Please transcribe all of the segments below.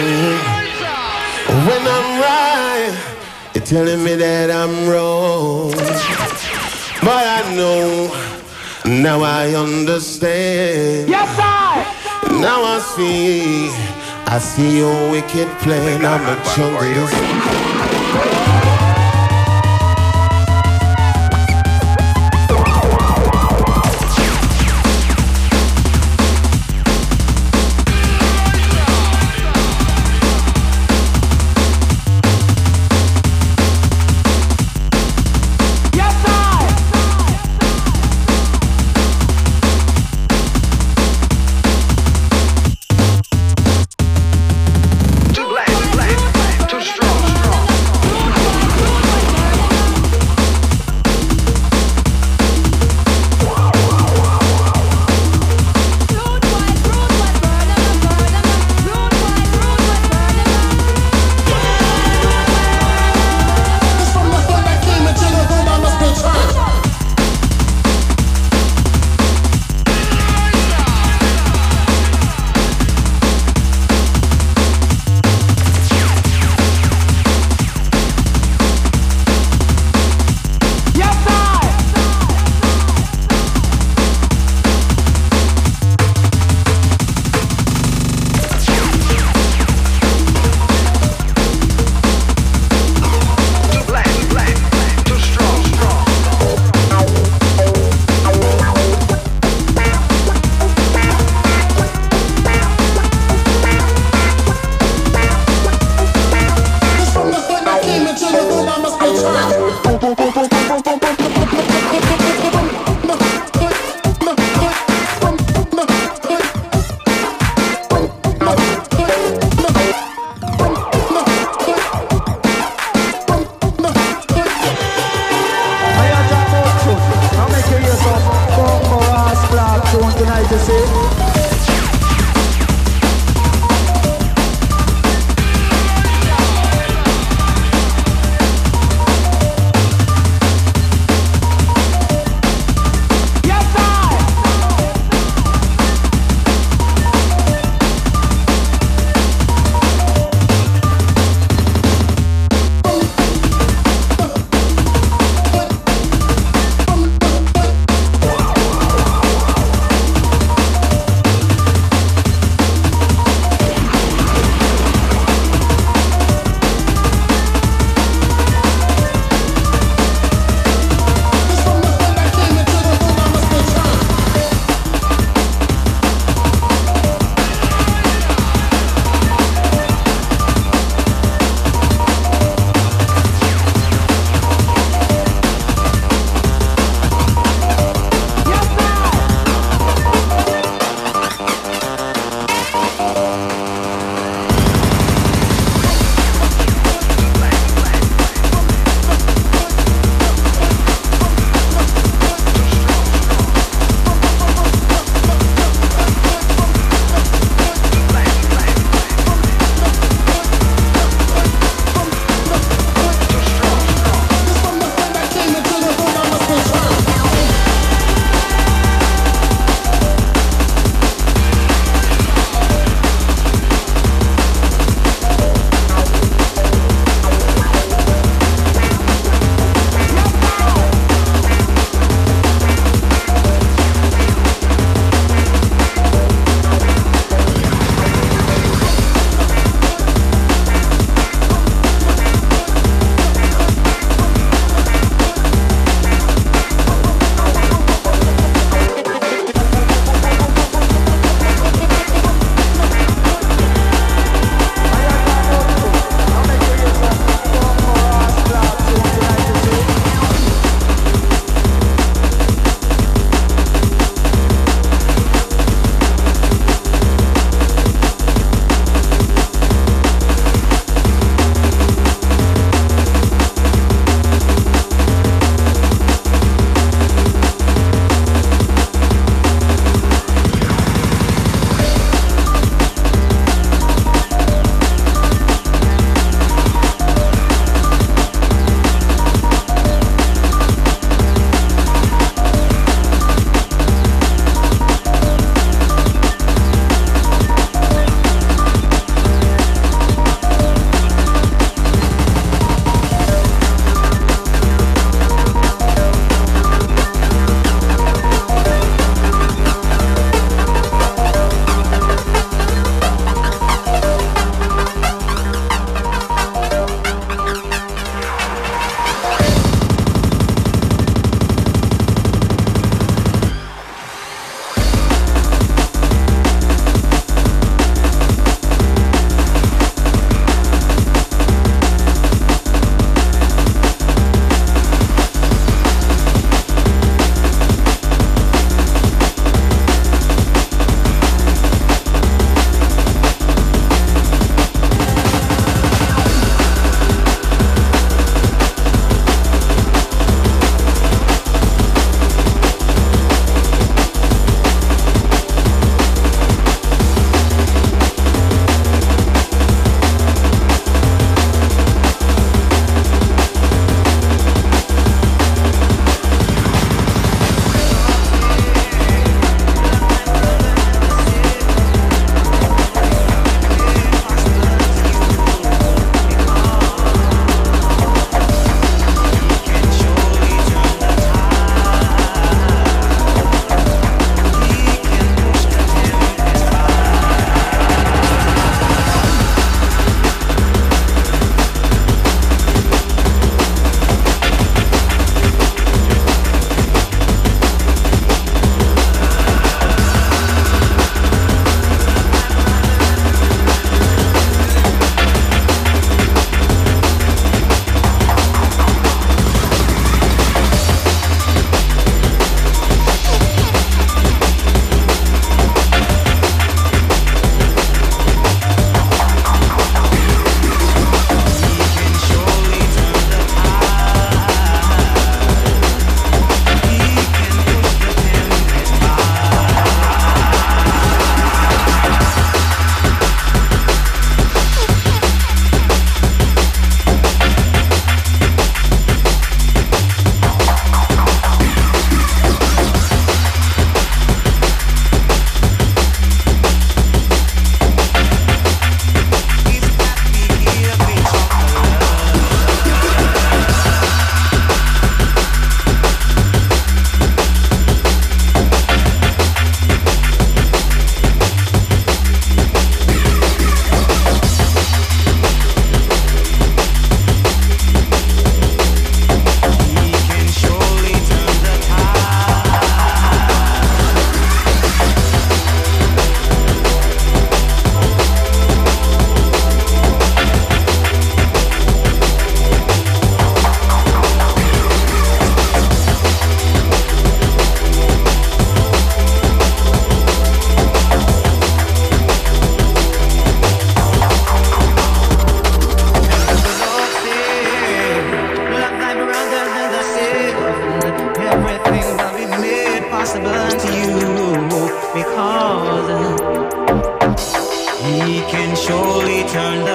When I'm right, you're telling me that I'm wrong. But I know, now I understand. Yes, I. Now I see your wicked plan. I'm a jungle. Too strong.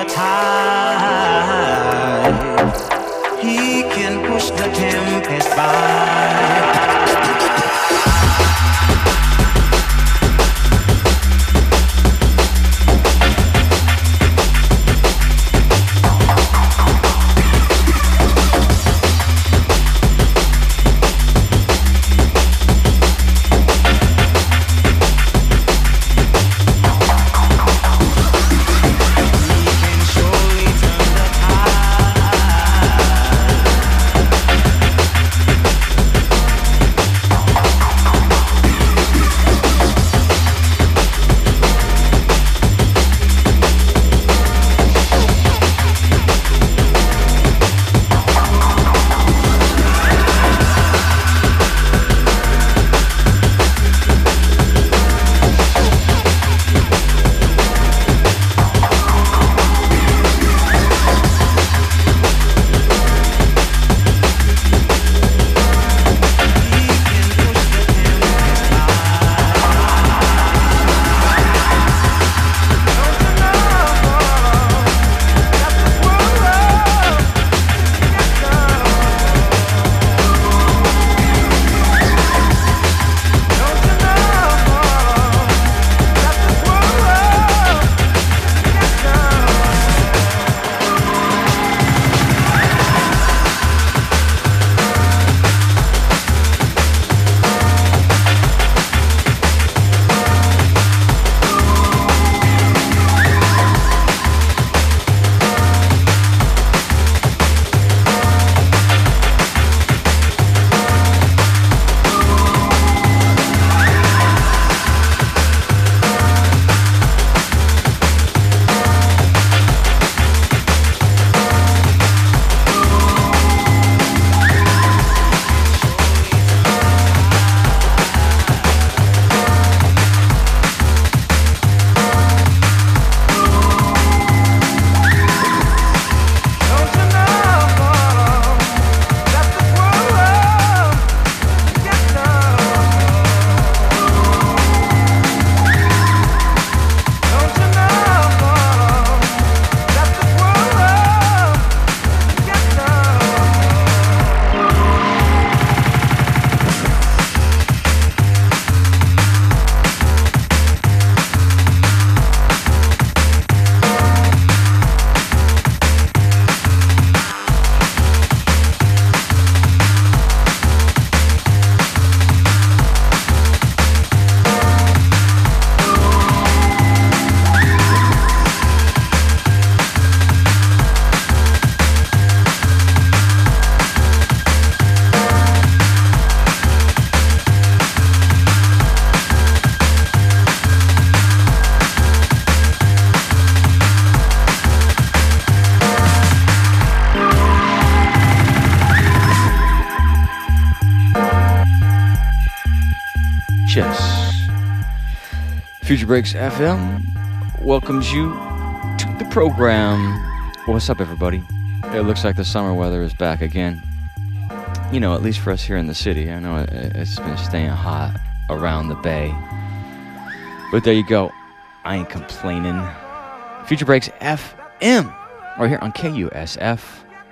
tide. He can push the tempest by. Future Breaks FM welcomes you to the program. What's up, everybody? It looks like the summer weather is back again. You know, at least for us here in the city. I know it's been staying hot around the bay. But there you go. I ain't complaining. Future Breaks FM, right here on KUSF.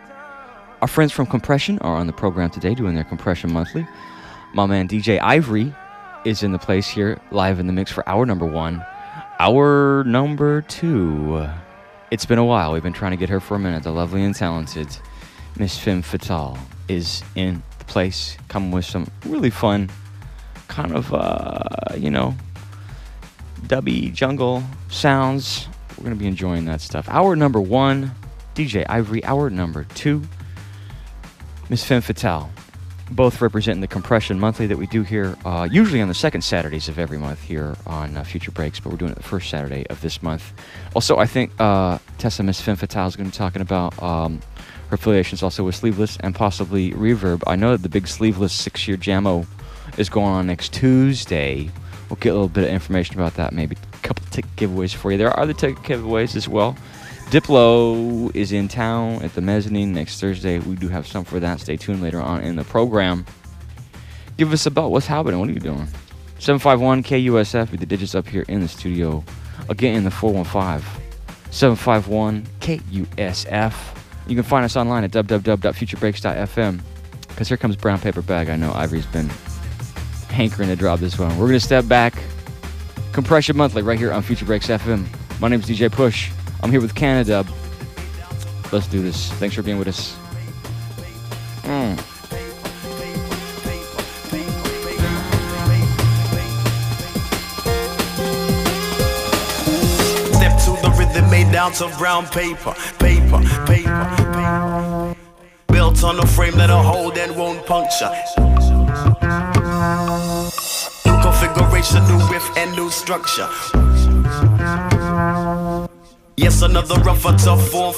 Our friends from Compression are on the program today doing their Compression Monthly. My man DJ Ivory is in the place here, live in the mix for hour number 1. Hour number 2. It's been a while. We've been trying to get her for a minute. The lovely and talented Miss Femme Fatale is in the place, coming with some really fun, kind of, dubby jungle sounds. We're going to be enjoying that stuff. Hour number 1, DJ Ivory. Hour number 2, Miss Femme Fatale. Both representing the Compression Monthly that we do here, usually on the second Saturdays of every month here on Future Breaks, but we're doing it the first Saturday of this month. Also, I think Tessa Miss Femme Fatale is going to be talking about her affiliations also with Sleeveless and possibly Reverb. I know that the big Sleeveless 6-year Jammo is going on next Tuesday. We'll get a little bit of information about that, maybe a couple of ticket giveaways for you. There are other ticket giveaways as well. Diplo is in town at the Mezzanine next Thursday. We do have some for that. Stay tuned later on in the program. Give us a bell. What's happening? What are you doing? 751 KUSF with the digits up here in the studio. Again, in the 415 751 KUSF. You can find us online at www.futurebreaks.fm. Because here comes Brown Paper Bag. I know Ivory's been hankering to drop this one. We're going to step back. Compression Monthly right here on Future Breaks FM. My name's DJ Push. I'm here with Canada. Let's do this. Thanks for being with us. Step to the rhythm made out of brown paper. Built on a frame that'll hold and won't puncture. New configuration, new riff and new structure. Yes, another rougher, tough form.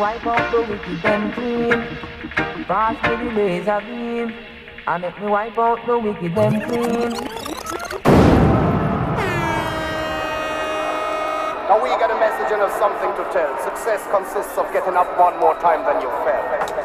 wipe out the wicked and clean. Pass me the laser beam, and make me wipe out the wicked and clean. Now we got a message and have something to tell. Success consists of getting up one more time than you fell.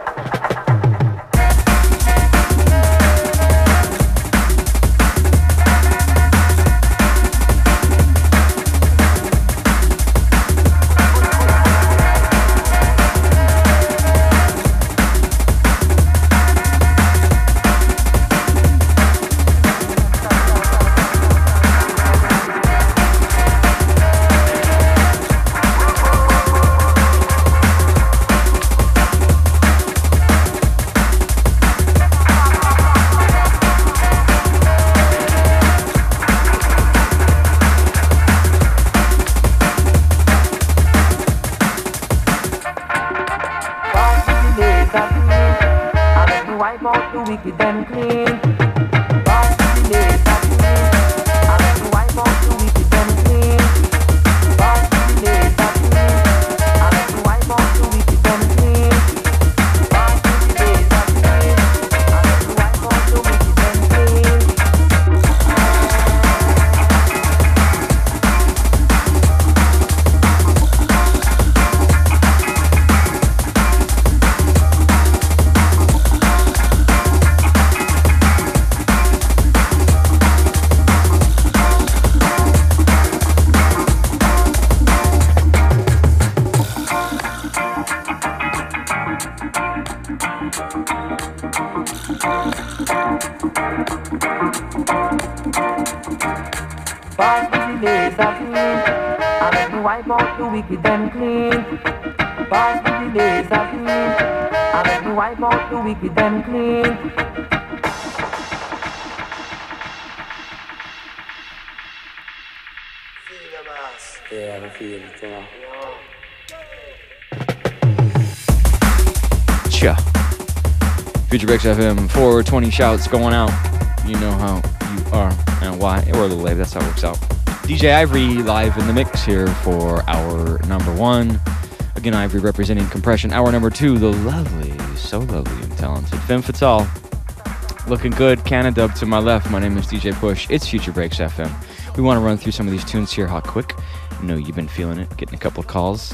Future Breaks FM, 420 shouts going out. You know how you are and why. We're a little late, that's how it works out. DJ Ivory live in the mix here for hour number 1. Again, Ivory representing Compression. Hour number 2, the lovely, so lovely and talented Femme Fatale. Looking good, Canada to my left. My name is DJ Push. It's Future Breaks FM. We want to run through some of these tunes here hot quick. I know you've been feeling it, getting a couple of calls.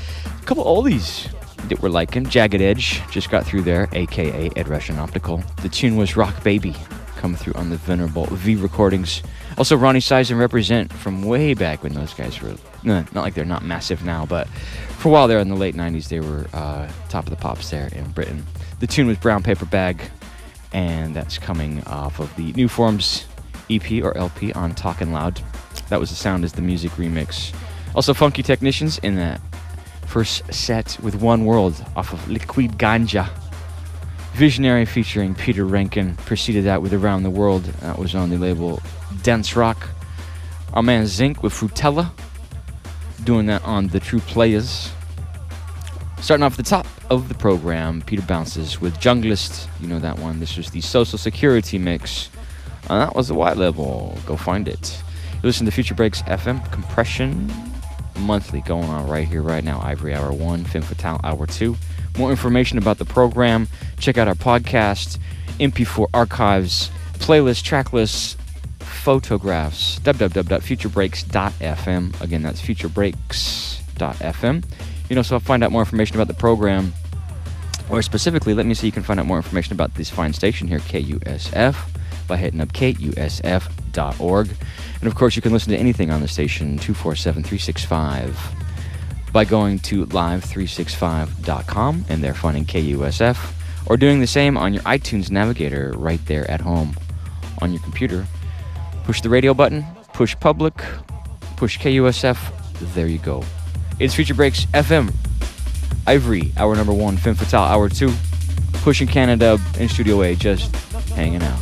A couple oldies that we're liking. Jagged Edge just got through there, aka Ed Russian Optical. The tune was Rock Baby, coming through on the venerable V recordings. Also Ronnie Size and Represent from way back when those guys were, not like they're not massive now, but for a while there in the late 90s they were top of the pops there in Britain. The tune was Brown Paper Bag, and that's coming off of the New Forms EP or LP on Talkin' Loud. That was the Sound is the Music remix. Also Funky Technicians in that first set with One World off of Liquid Ganja. Visionary featuring Peter Rankin preceded that with Around the World. That was on the label Dance Rock. Our man Zinc with Frutella doing that on The True Players. Starting off the top of the program, Peter Bounces with Junglist. You know that one. This was the Social Security mix. That was the white label. Go find it. You listen to Future Breaks FM Compression monthly going on right here, right now. Ivory Hour 1, Femme Fatale Hour 2. More information about the program, check out our podcast, MP4 archives, playlists, track lists, photographs, www.futurebreaks.fm. Again, that's futurebreaks.fm. You can also find out more information about the program, or specifically, let me see, you can find out more information about this fine station here, KUSF, by hitting up kusf.org. And of course, you can listen to anything on the station 247-365 by going to live365.com and there finding KUSF, or doing the same on your iTunes navigator right there at home on your computer. Push the radio button, push public, push KUSF, there you go. It's Future Breaks FM. Ivory, hour number 1, Femme Fatale, hour 2. Pushing Canada in Studio A, just hanging out.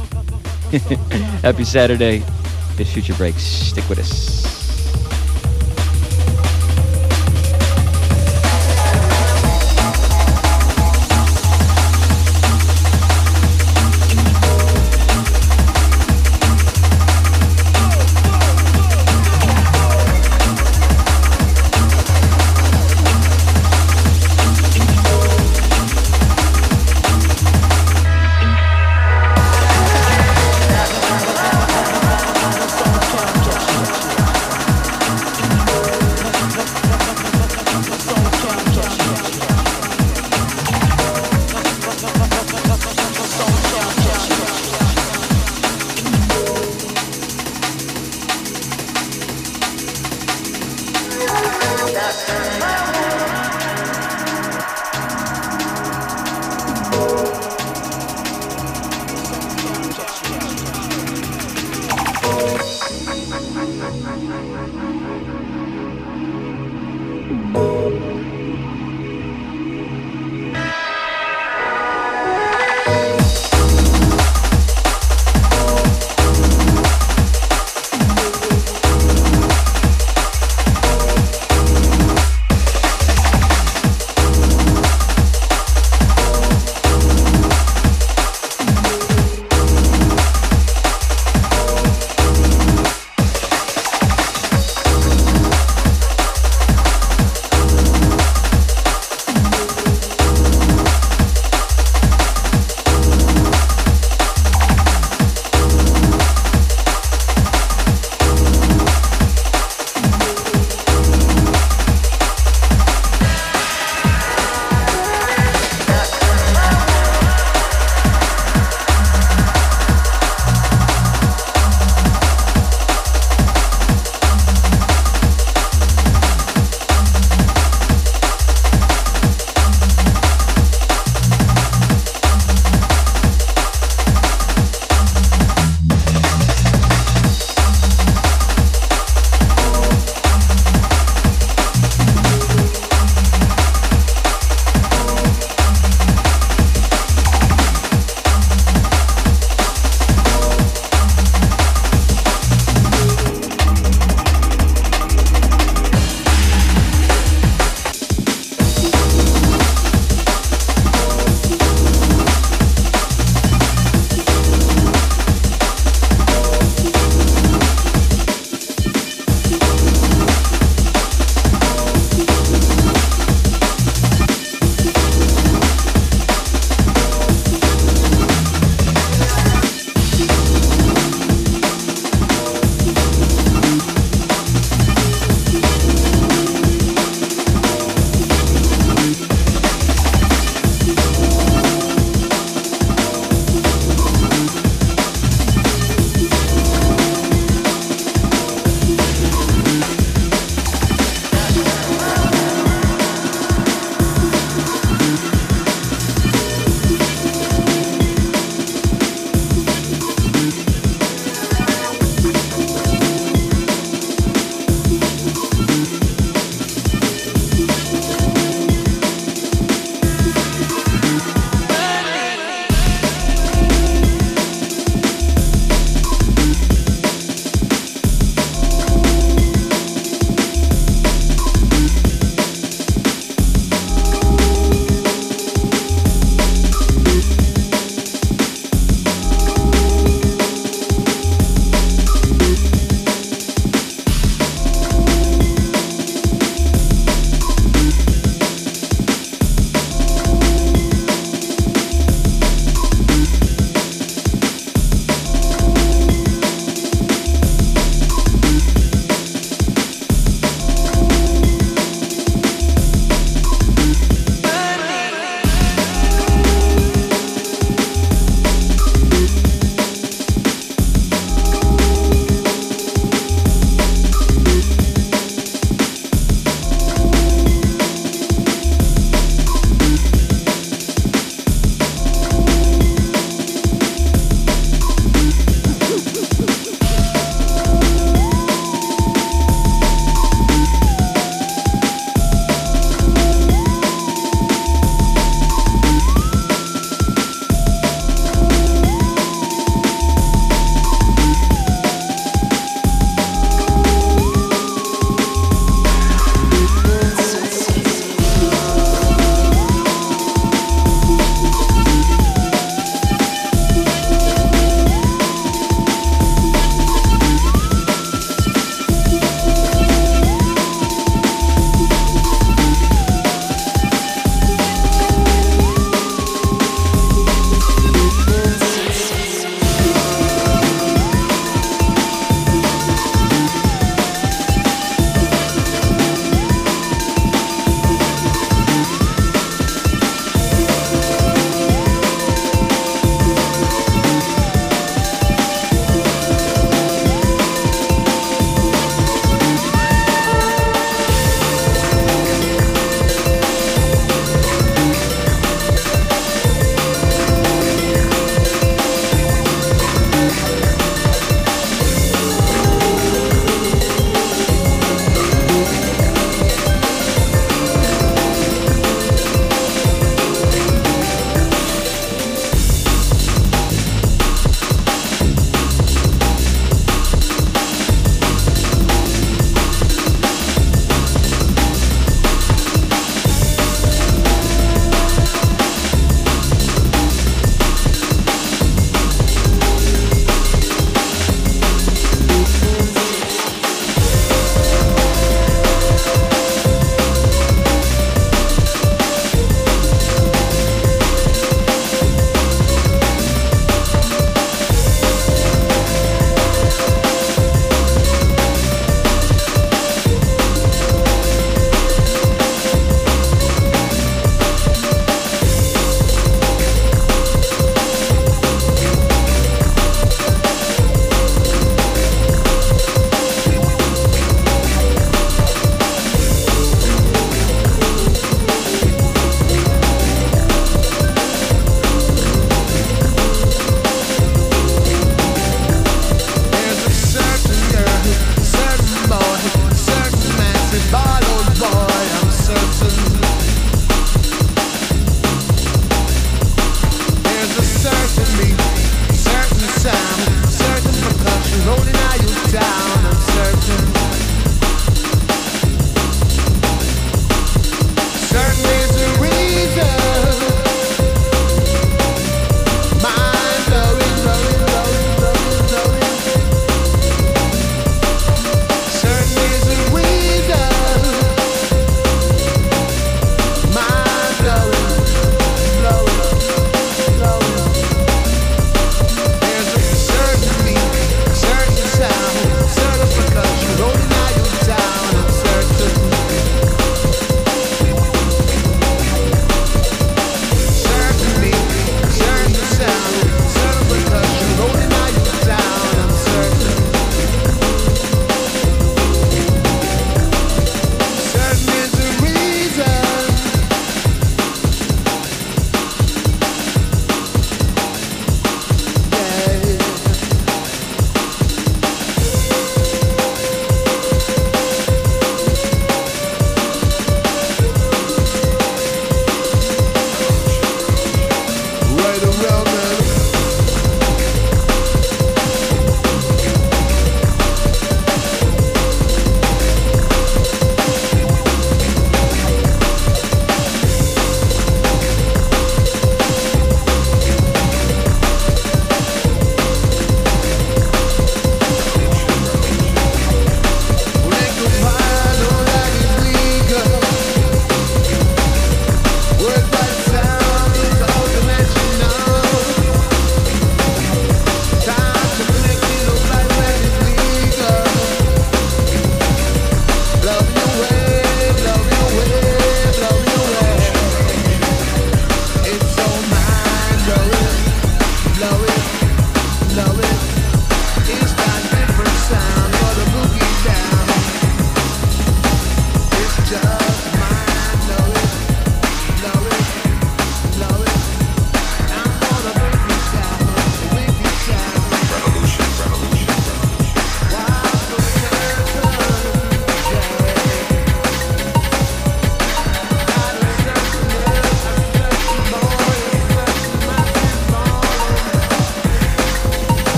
Happy Saturday. It's Future Breaks. Stick with us.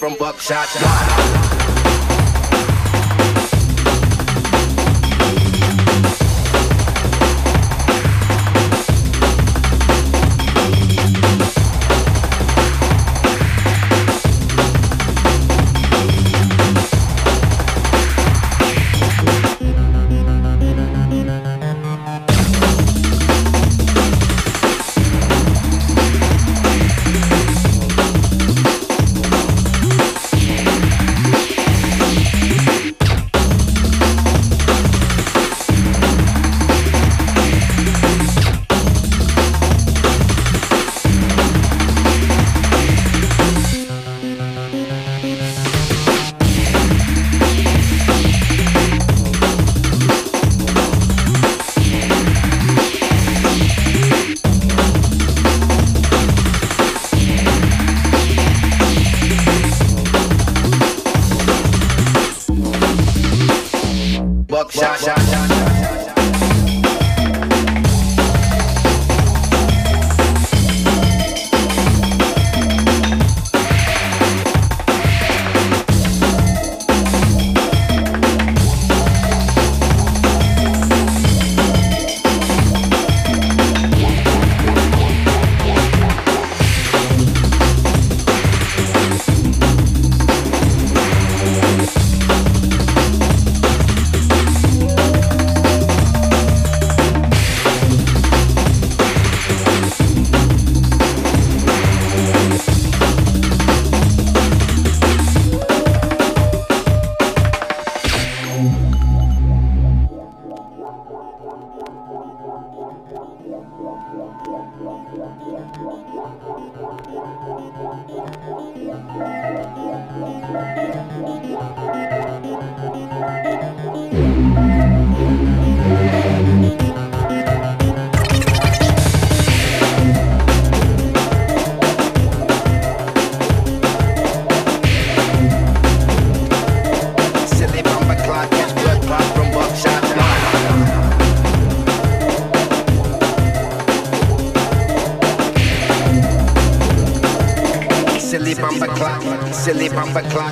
from buckshot. Silly bumper clock.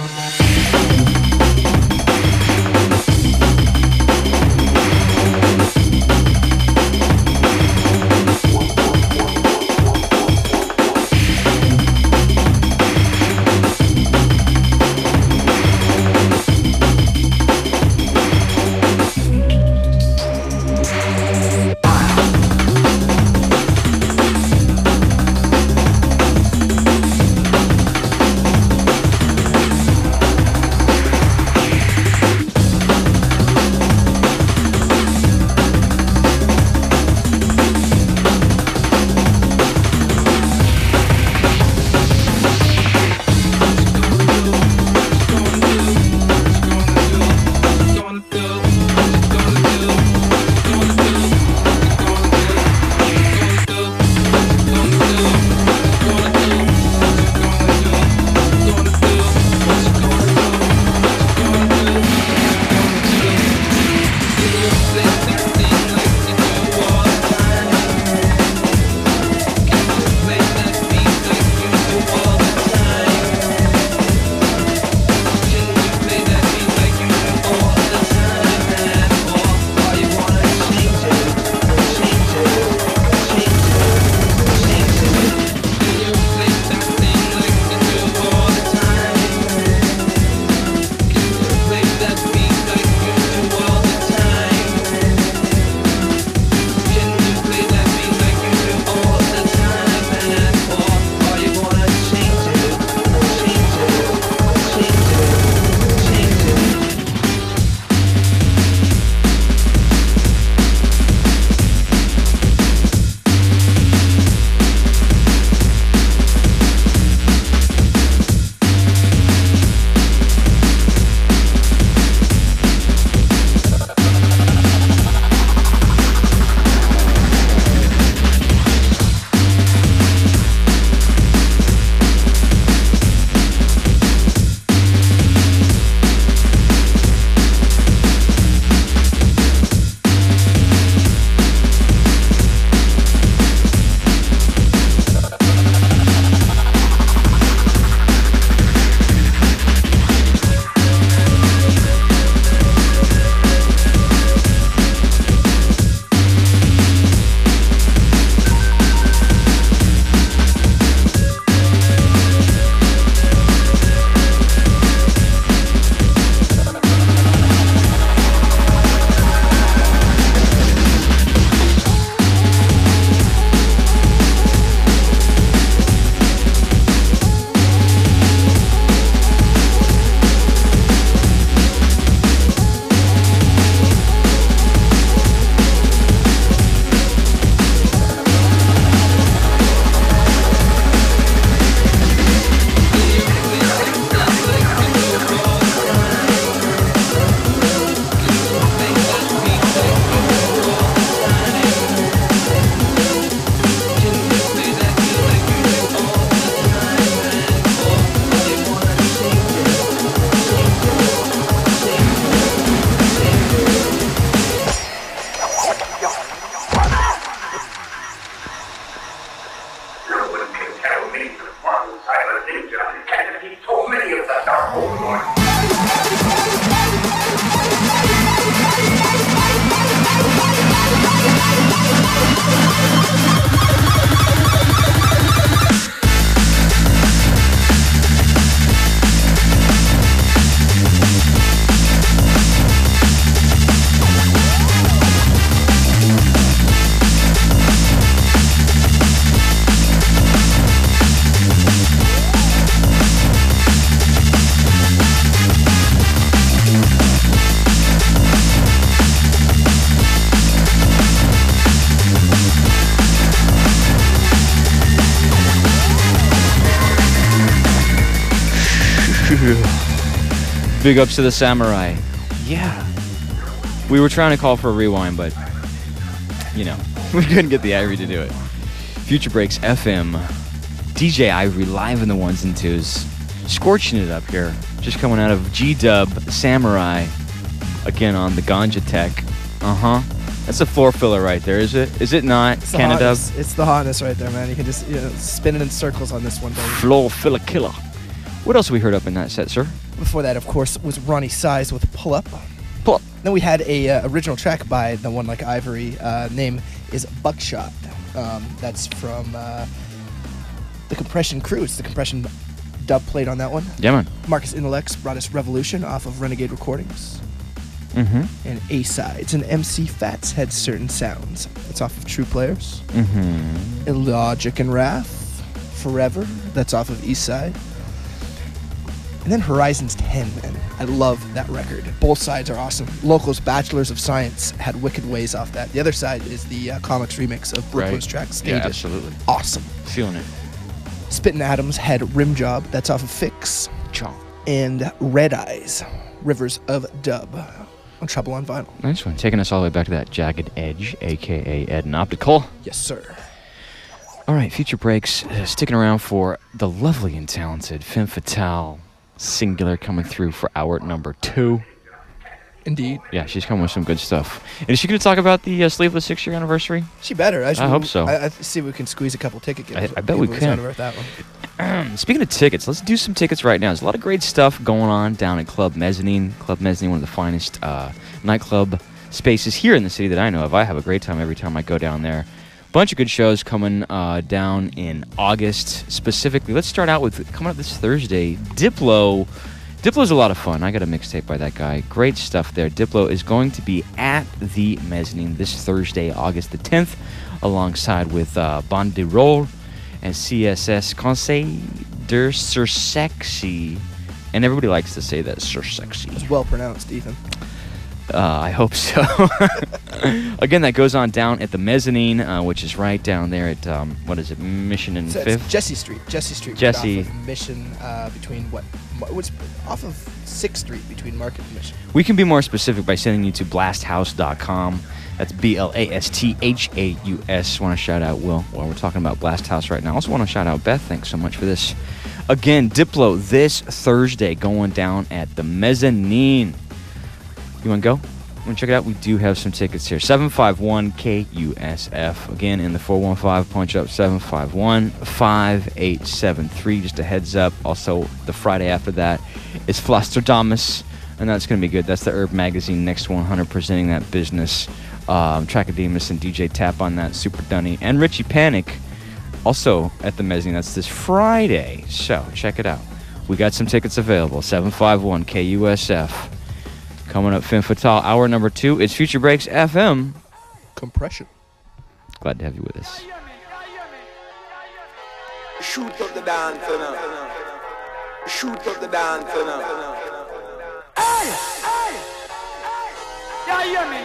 Big ups to the Samurai. Yeah. We were trying to call for a rewind, but, you know, we couldn't get the Ivory to do it. Future Breaks FM. DJ Ivory live in the ones and twos. Scorching it up here. Just coming out of G-Dub Samurai. Again on the Ganja Tech. Uh-huh. That's a floor filler right there, is it? Is it not, Canada? It's the hotness right there, man. You can just spin it in circles on this one, baby. Floor filler killer. What else have we heard up in that set, sir? Before that, of course, was Ronnie Size with Pull Up. Pull Up. Then we had a original track by the one like Ivory. Name is Buckshot. That's from the Compression Crew. It's the Compression dub played on that one. Yeah, man. Marcus Intellects brought us Revolution off of Renegade Recordings. Mm-hmm. And A-Sides and MC Fats had Certain Sounds. That's off of True Players. Mm-hmm. Illogic and Wrath, Forever. That's off of East Side. And then Horizons 10, man. I love that record. Both sides are awesome. Locals Bachelors of Science had Wicked Ways off that. The other side is the Comics remix of Brooklyn's track Stages. Yeah, absolutely. Awesome. Feeling it. Spittin' Atoms had Rim Job. That's off of Fix. Chomp. And Red Eyes, Rivers of Dub on Trouble on Vinyl. Nice one. Taking us all the way back to that Jagged Edge, a.k.a. Ed and Optical. Yes, sir. All right, Future Breaks, sticking around for the lovely and talented Femme Fatale Singular coming through for hour number 2. Indeed. Yeah, she's coming with some good stuff. And is she going to talk about the Sleepless 6-year anniversary? She better. I hope so. I see if we can squeeze a couple ticket gives. I bet we can. That one. Speaking of tickets, let's do some tickets right now. There's a lot of great stuff going on down at Club Mezzanine. Club Mezzanine, one of the finest nightclub spaces here in the city that I know of. I have a great time every time I go down there. Bunch of good shows coming down in August specifically. Let's start out with coming up this Thursday, Diplo. Diplo's a lot of fun. I got a mixtape by that guy. Great stuff there. Diplo is going to be at the Mezzanine this Thursday, August the 10th, alongside with Banderole and CSS Conseil de Sursexy. And everybody likes to say that, Sursexy. It's well pronounced, Ethan. I hope so. Again, that goes on down at the Mezzanine, which is right down there at, what is it, Mission and So 5th? it's Jesse Street. Jesse Street. Jesse. Off of Mission between what's off of 6th Street between Market and Mission. We can be more specific by sending you to blasthouse.com. That's BLASTHAUS. Want to shout out Will while we're talking about Blast House right now. Also want to shout out Beth. Thanks so much for this. Again, Diplo this Thursday going down at the Mezzanine. You want to go? Want to check it out? We do have some tickets here. 751-KUSF. Again, in the 415, punch up 751-5873. Just a heads up. Also, the Friday after that is Flostradamus, and that's going to be good. That's the Herb Magazine Next 100 presenting that business. Trackademus and DJ Tap on that. Super Dunny. And Richie Panic also at the Mezzanine. That's this Friday. So, check it out. We got some tickets available. 751-KUSF. Coming up, Femme Fatale, hour number 2. It's Future Breaks FM. Compression. Glad to have you with us. Shoot up the dance now. Shoot up the dance now. Hey, hey, yeah, hear me,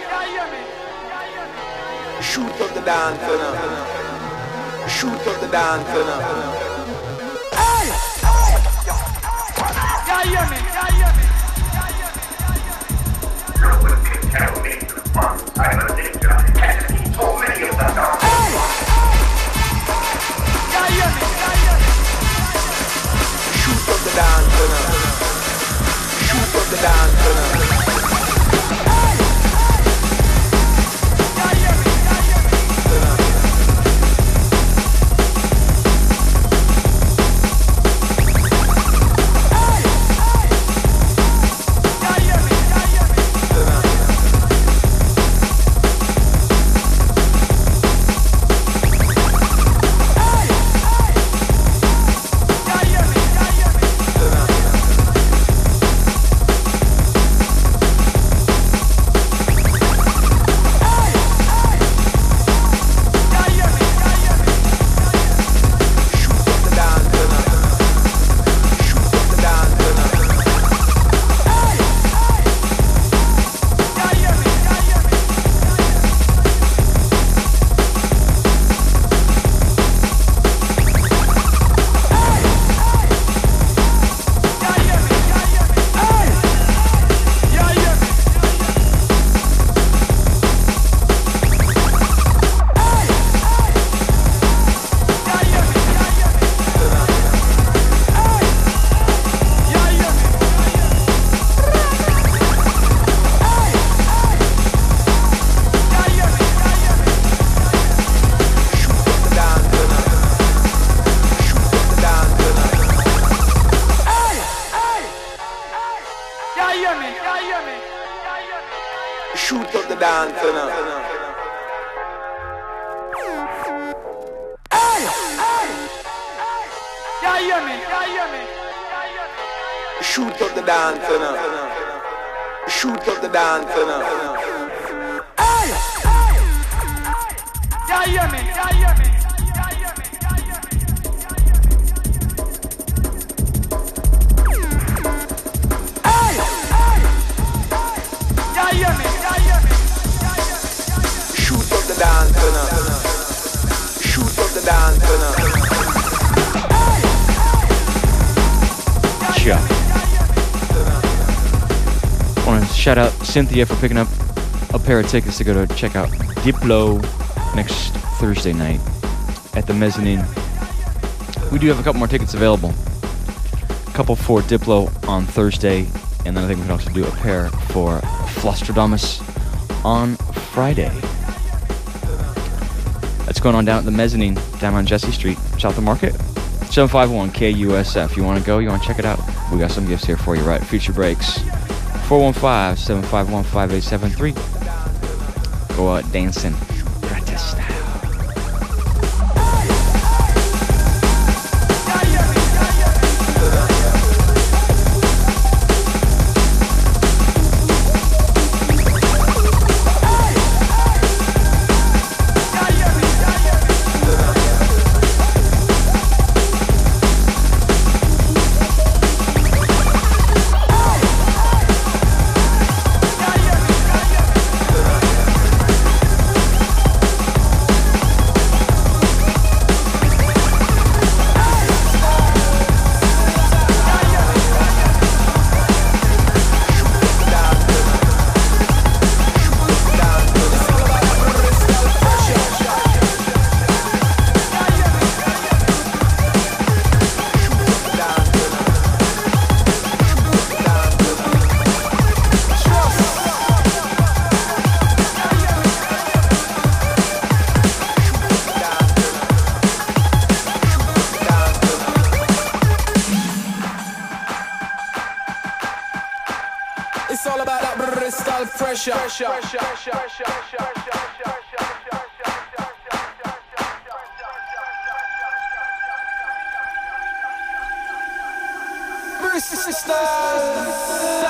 Shoot up the dance now. Shoot up the dance now. Hey, hey, yeah, hear me, Tell me, I'm a ninja, and he told many of them now. Shoot up the dance now. Shoot up the dance now. dance, you know. Hey, hey, yeah, hear me, yeah, hear me. Shoot up the dance, you know. Shoot up the dance, you know. Hey, hey, yeah, hear me, yeah, hear me. Shoot up the dance, you know. Shoot up the dance, you know. Yeah. Want to shout out Cynthia for picking up a pair of tickets to go to check out Diplo next Thursday night at the Mezzanine. We do have a couple more tickets available. A couple for Diplo on Thursday, and then I think we can also do a pair for Flostradamus on Friday. That's going on down at the Mezzanine, down on Jesse Street, South of Market. 751 KUSF. You want to go? You want to check it out? We got some gifts here for you, right? Future Breaks. 415-751-5873. Go out dancing. Gratis style. It's all about that Bristol pressure. Bristol.